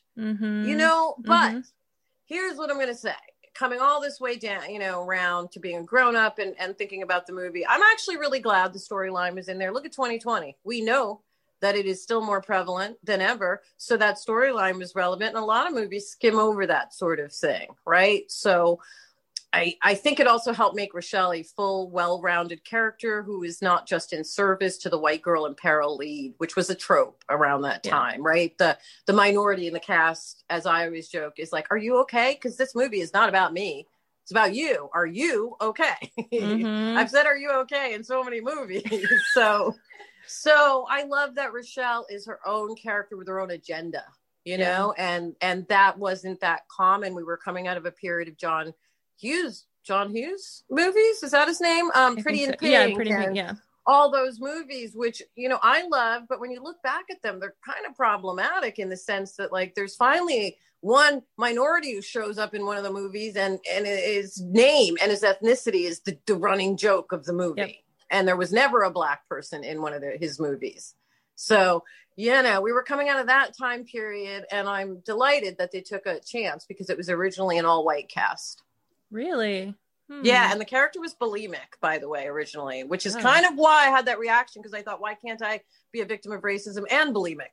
But here's what I'm going to say. Coming all this way down, around to being a grown up and thinking about the movie, I'm actually really glad the storyline was in there. Look at 2020. We know that it is still more prevalent than ever. So that storyline was relevant. And a lot of movies skim over that sort of thing, right? So I think it also helped make Rochelle a full, well-rounded character who is not just in service to the white girl in peril lead, which was a trope around that time, right? The minority in the cast, as I always joke, is like, are you okay? Because this movie is not about me. It's about you. Are you okay? I've said, are you okay? in so many movies. So I love that Rochelle is her own character with her own agenda, and that wasn't that common. We were coming out of a period of John Hughes movies. Is that his name? Pretty in Pink. Yeah, Pretty in Pink, yeah. All those movies, which, I love, but when you look back at them, they're kind of problematic in the sense that, like, there's finally one minority who shows up in one of the movies and his name and his ethnicity is the running joke of the movie. Yep. And there was never a black person in one of his movies. So, we were coming out of that time period, and I'm delighted that they took a chance because it was originally an all-white cast. Really? Yeah, and the character was bulimic, by the way, originally, which is kind of why I had that reaction, because I thought, why can't I be a victim of racism and bulimic?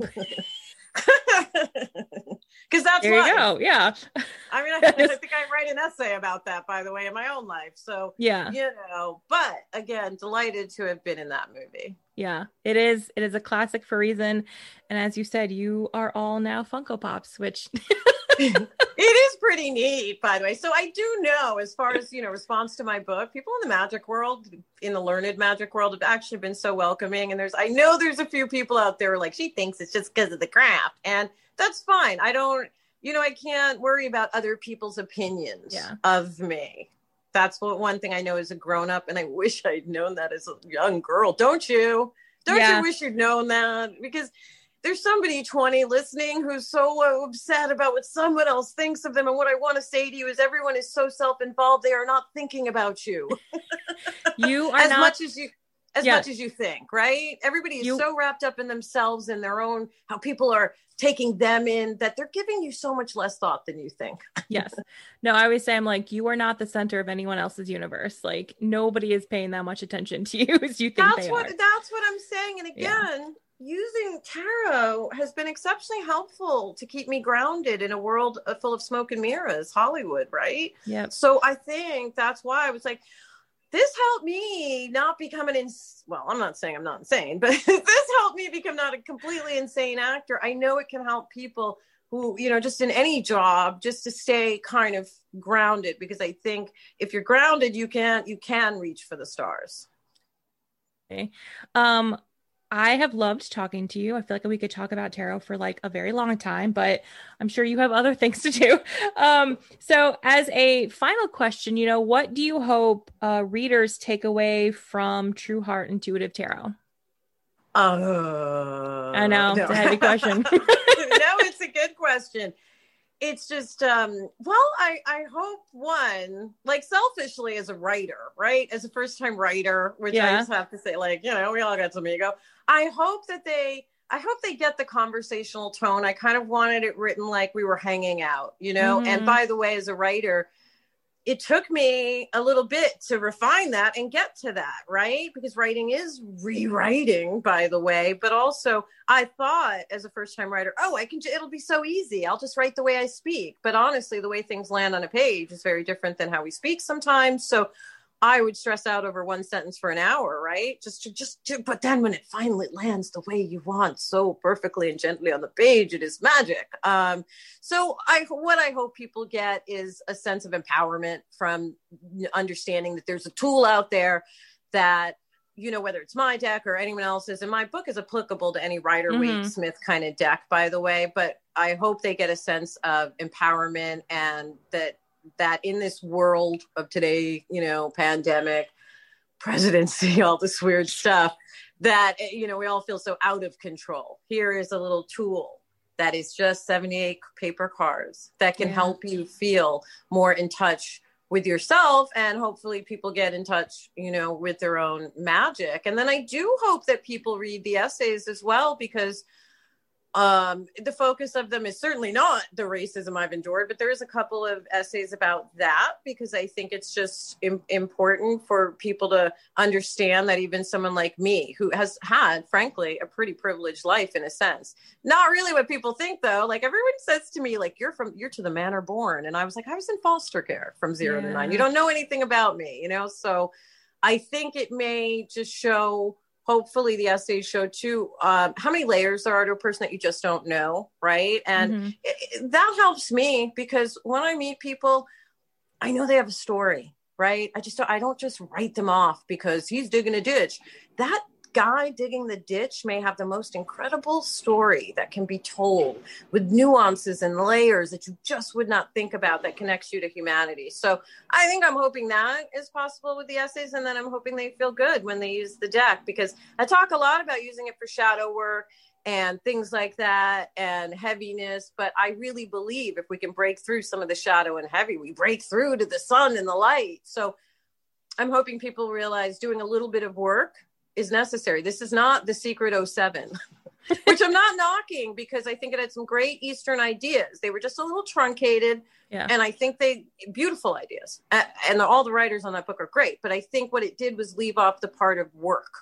Because that's there you go. Yeah. I mean, I think I write an essay about that, by the way, in my own life. So, but again, delighted to have been in that movie. Yeah, it is a classic for a reason. And as you said, you are all now Funko Pops, which... It is pretty neat, by the way. So I do know, as far as, response to my book, people in the magic world, in the learned magic world, have actually been so welcoming. And I know there's a few people out there like, she thinks it's just because of the craft. And that's fine. I don't, I can't worry about other people's opinions of me. That's one thing I know as a grown up. And I wish I'd known that as a young girl. Don't you? Don't you wish you'd known that? Because there's somebody 20 listening who's so upset about what someone else thinks of them. And what I want to say to you is everyone is so self-involved. They are not thinking about you. You are as much as you think, right? Everybody is so wrapped up in themselves and their own, how people are taking them in, that they're giving you so much less thought than you think. Yes. No, I always say, I'm like, you are not the center of anyone else's universe. Like, nobody is paying that much attention to you as you think That's what I'm saying. And again, using tarot has been exceptionally helpful to keep me grounded in a world full of smoke and mirrors, Hollywood, right? Yeah. So I think that's why I was like, this helped me not become well, I'm not saying I'm not insane, but this helped me become not a completely insane actor. I know it can help people who, just in any job, just to stay kind of grounded, because I think if you're grounded, you can reach for the stars. Okay. I have loved talking to you. I feel like we could talk about tarot for like a very long time, but I'm sure you have other things to do. So as a final question, what do you hope readers take away from True Heart Intuitive Tarot? I know, it's a heavy question. No, it's a good question. It's just, I hope one, like selfishly as a writer, right? As a first-time writer, which I just have to say, like, we all got some ego. I hope they get the conversational tone. I kind of wanted it written like we were hanging out, And by the way, as a writer, it took me a little bit to refine that and get to that, right? Because writing is rewriting, by the way. But also, I thought as a first-time writer, it'll be so easy. I'll just write the way I speak. But honestly, the way things land on a page is very different than how we speak sometimes. So I would stress out over one sentence for an hour, right? But then when it finally lands the way you want, so perfectly and gently on the page, it is magic. So what I hope people get is a sense of empowerment from understanding that there's a tool out there that, whether it's my deck or anyone else's, and my book is applicable to any Rider-Waite Smith kind of deck, by the way, but I hope they get a sense of empowerment, and that in this world of today, pandemic, presidency, all this weird stuff, that, we all feel so out of control. Here is a little tool that is just 78 paper cards that can help you feel more in touch with yourself, and hopefully people get in touch, with their own magic. And then I do hope that people read the essays as well, because the focus of them is certainly not the racism I've endured, but there is a couple of essays about that, because I think it's just important for people to understand that even someone like me, who has had, frankly, a pretty privileged life in a sense, not really what people think though. Like, everyone says to me, like, you're to the manor born. And I was like, I was in foster care from 0 to 9. You don't know anything about me, So I think it may just show, hopefully the essays show too, how many layers there are to a person that you just don't know, right? And that helps me, because when I meet people, I know they have a story, right? I don't just write them off because he's digging a ditch. That guy digging the ditch may have the most incredible story that can be told, with nuances and layers that you just would not think about, that connects you to humanity. So I think I'm hoping that is possible with the essays, and then I'm hoping they feel good when they use the deck, because I talk a lot about using it for shadow work and things like that, and heaviness. But I really believe if we can break through some of the shadow and heavy, we break through to the sun and the light. So I'm hoping people realize doing a little bit of work is necessary. This is not The Secret 07, which I'm not knocking, because I think it had some great Eastern ideas. They were just a little truncated. Yeah. And I think beautiful ideas. And all the writers on that book are great. But I think what it did was leave off the part of work.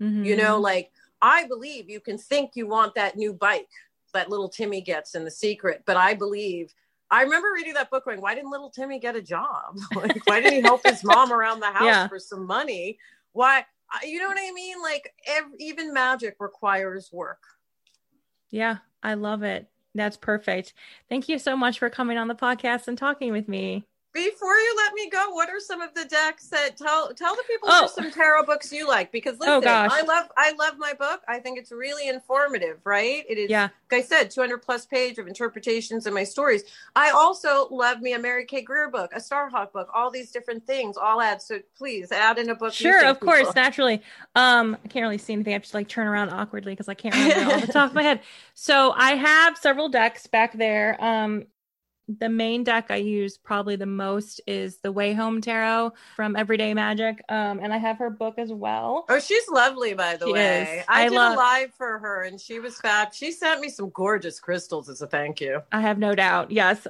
Like, I believe you can think you want that new bike that little Timmy gets in The Secret. But I remember reading that book going, why didn't little Timmy get a job? Like, why didn't he help his mom around the house for some money? Why? You know what I mean? Like, even magic requires work. Yeah, I love it. That's perfect. Thank you so much for coming on the podcast and talking with me. Before you let me go, what are some of the decks that tell the people what are some tarot books you like? Because listen, I love my book. I think it's really informative, right? It is, like I said, 200 plus page of interpretations of my stories. I also love me a Mary Kay Greer book, a Starhawk book, all these different things, all add. So please add in a book. Sure, of course, naturally. I can't really see anything. I have to turn around awkwardly because I can't remember off the top of my head. So I have several decks back there. The main deck I use probably the most is the Way Home Tarot from Everyday Magic. And I have her book as well. Oh, she's lovely, by the way. I did a live for her and she was fab. She sent me some gorgeous crystals as a thank you. I have no doubt. Yes.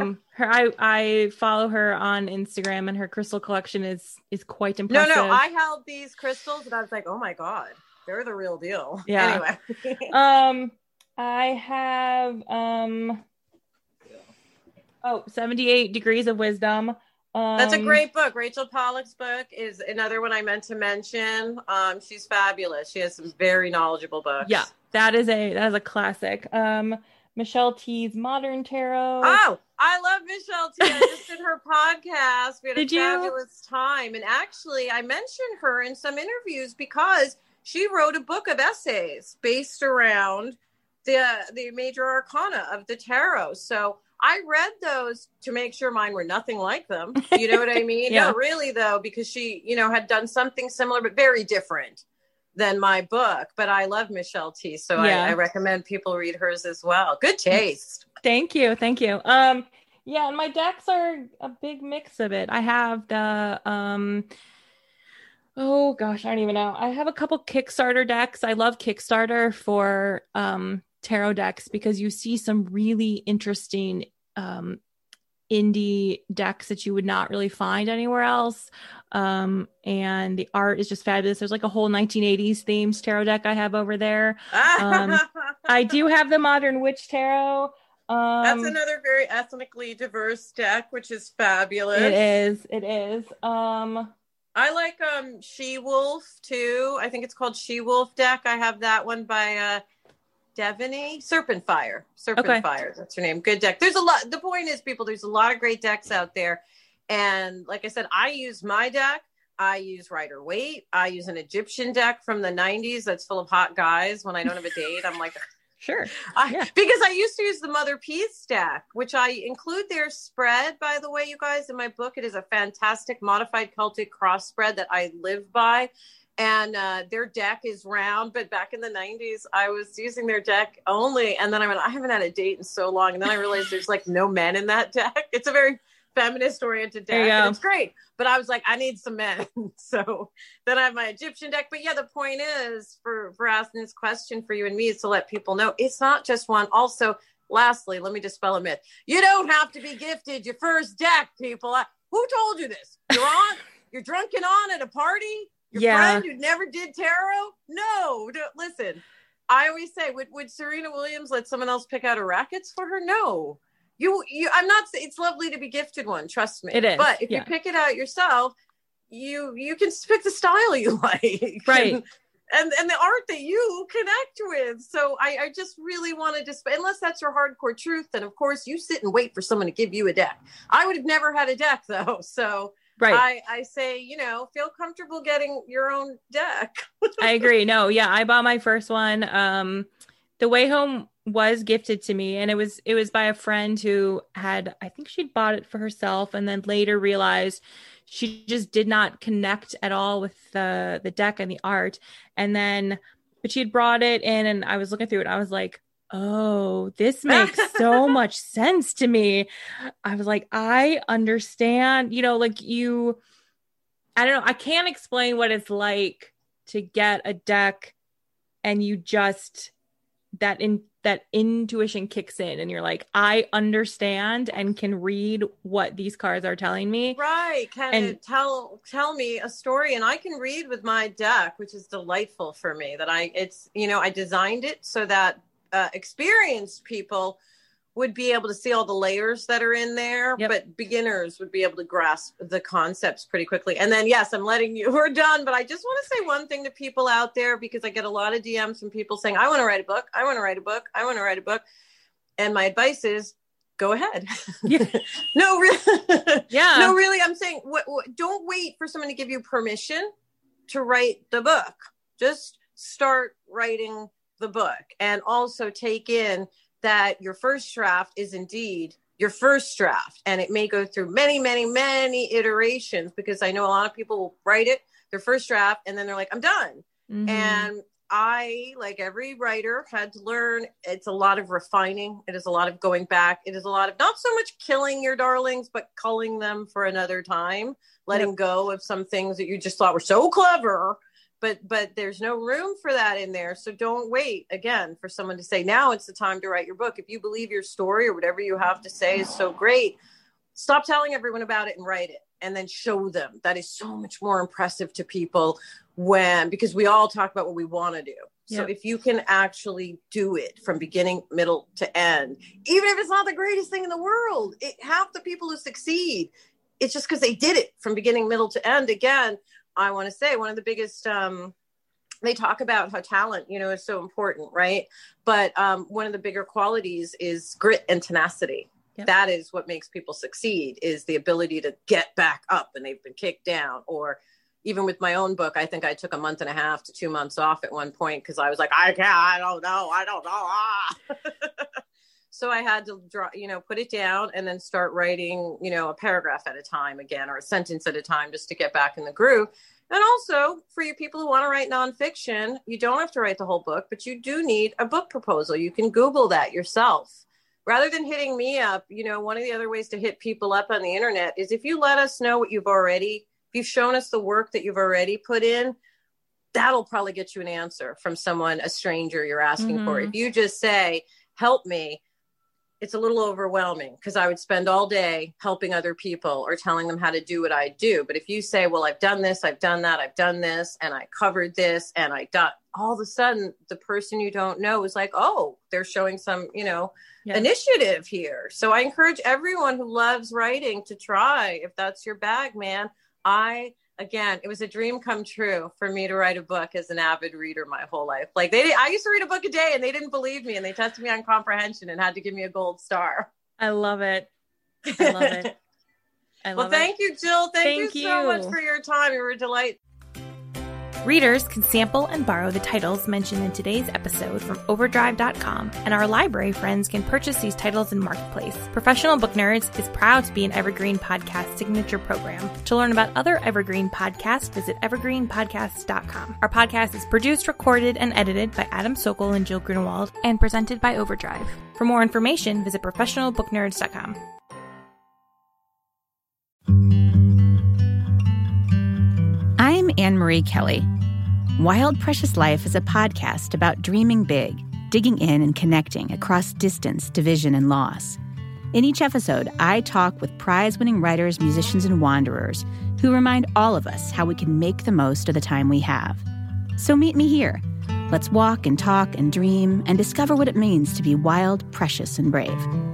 I follow her on Instagram and her crystal collection is quite impressive. No, I held these crystals and I was like, oh my God, they're the real deal. Yeah. Anyway. I have, 78 Degrees of Wisdom. That's a great book. Rachel Pollack's book is another one I meant to mention. She's fabulous. She has some very knowledgeable books. Yeah, that is a classic. Michelle T's Modern Tarot. Oh, I love Michelle T. I just did her podcast. We had a fabulous time. And actually, I mentioned her in some interviews because she wrote a book of essays based around the major arcana of the tarot. So I read those to make sure mine were nothing like them. You know what I mean? Yeah. No, really though, because she, had done something similar, but very different than my book. But I love Michelle T. So I recommend people read hers as well. Good taste. Thank you. And my decks are a big mix of it. I have the, oh gosh, I don't even know. I have a couple Kickstarter decks. I love Kickstarter for, tarot decks because you see some really interesting indie decks that you would not really find anywhere else. And the art is just fabulous. There's like a whole 1980s themed tarot deck I have over there. I do have the Modern Witch Tarot. That's another very ethnically diverse deck, which is fabulous. It is. I like She-Wolf too. I think it's called She-Wolf deck. I have that one by Devaney. Serpent Fire. That's her name. Good deck. There's a lot. The point is, people, there's a lot of great decks out there. And like I said, I use my deck. I use Rider-Waite. I use an Egyptian deck from the 90s that's full of hot guys. When I don't have a date, I'm like... Sure. Because I used to use the Mother Peace deck, which I include their spread, by the way, you guys, in my book. It is a fantastic modified Celtic cross spread that I live by. And their deck is round. But back in the 90s, I was using their deck only. And then I went, I haven't had a date in so long. And then I realized there's like no men in that deck. It's a very feminist oriented deck. And it's great. But I was like, I need some men. So then I have my Egyptian deck. But yeah, the point is for asking this question for you and me is to let people know it's not just one. Also, lastly, let me dispel a myth. You don't have to be gifted your first deck, people. Who told you this? You're drunken on at a party? Your friend who never did tarot? No, listen. I always say, would Serena Williams let someone else pick out her rackets for her? No. I'm not saying it's lovely to be gifted one, trust me. It is. But if you pick it out yourself, you can pick the style you like. Right. And the art that you connect with. So I just really wanted to, unless that's your hardcore truth, then of course you sit and wait for someone to give you a deck. I would have never had a deck though. So I say, feel comfortable getting your own deck. I agree. No, yeah, I bought my first one. The Way Home was gifted to me, and it was by a friend who had, I think she'd bought it for herself and then later realized she just did not connect at all with the deck and the art. But she had brought it in and I was looking through it. I was like, oh, this makes so much sense to me. I was like, I understand, I don't know. I can't explain what it's like to get a deck and you just, that intuition kicks in and you're like, I understand and can read what these cards are telling me. Right. Tell me a story, and I can read with my deck, which is delightful for me. That I designed it so that experienced people would be able to see all the layers that are in there, but beginners would be able to grasp the concepts pretty quickly. And then, yes, I'm letting you, we're done, but I just want to say one thing to people out there, because I get a lot of DMs from people saying, I want to write a book. I want to write a book. I want to write a book. And my advice is go ahead. Yeah. No, really. Yeah. No, really. I'm saying, don't wait for someone to give you permission to write the book. Just start writing the book, and also take in that your first draft is indeed your first draft, and it may go through many, many, many iterations, because I know a lot of people will write it, their first draft, and then they're like, I'm done. Mm-hmm. And I, like every writer, had to learn it's a lot of refining. It is a lot of going back. It is a lot of not so much killing your darlings, but culling them for another time, letting go of some things that you just thought were so clever. But there's no room for that in there. So don't wait, again, for someone to say, now it's the time to write your book. If you believe your story or whatever you have to say is so great, stop telling everyone about it and write it, and then show them. That is so much more impressive to people because we all talk about what we want to do. So if you can actually do it from beginning, middle to end, even if it's not the greatest thing in the world, half the people who succeed, it's just because they did it from beginning, middle to end. Again, I want to say one of the biggest, they talk about how talent, is so important, right? But one of the bigger qualities is grit and tenacity. Yep. That is what makes people succeed, is the ability to get back up and they've been kicked down. Or even with my own book, I think I took 1.5 to 2 months off at one point because I was like, I don't know. So I had to put it down and then start writing, a paragraph at a time again, or a sentence at a time, just to get back in the groove. And also, for you people who want to write nonfiction, you don't have to write the whole book, but you do need a book proposal. You can Google that yourself. Rather than hitting me up, one of the other ways to hit people up on the internet is if you let us know if you've shown us the work that you've already put in, that'll probably get you an answer from someone, a stranger you're asking for. If you just say, help me, it's a little overwhelming because I would spend all day helping other people or telling them how to do what I do. But if you say, well, I've done this, I've done that, I've done this, and I covered this, and I done, all of a sudden the person you don't know is like, oh, they're showing some, initiative here. So I encourage everyone who loves writing to try, if that's your bag, man. Again, it was a dream come true for me to write a book as an avid reader my whole life. Like I used to read a book a day and they didn't believe me and they tested me on comprehension and had to give me a gold star. I love it. I love it. Well, thank you, Jill. Thank you so much for your time. You were a delight. Readers can sample and borrow the titles mentioned in today's episode from Overdrive.com, and our library friends can purchase these titles in Marketplace. Professional Book Nerds is proud to be an Evergreen Podcast signature program. To learn about other Evergreen podcasts, visit evergreenpodcasts.com. Our podcast is produced, recorded, and edited by Adam Sokol and Jill Grunewald, and presented by Overdrive. For more information, visit professionalbooknerds.com. I'm Anne-Marie Kelly. Wild Precious Life is a podcast about dreaming big, digging in and connecting across distance, division, and loss. In each episode, I talk with prize-winning writers, musicians, and wanderers who remind all of us how we can make the most of the time we have. So meet me here. Let's walk and talk and dream and discover what it means to be wild, precious, and brave.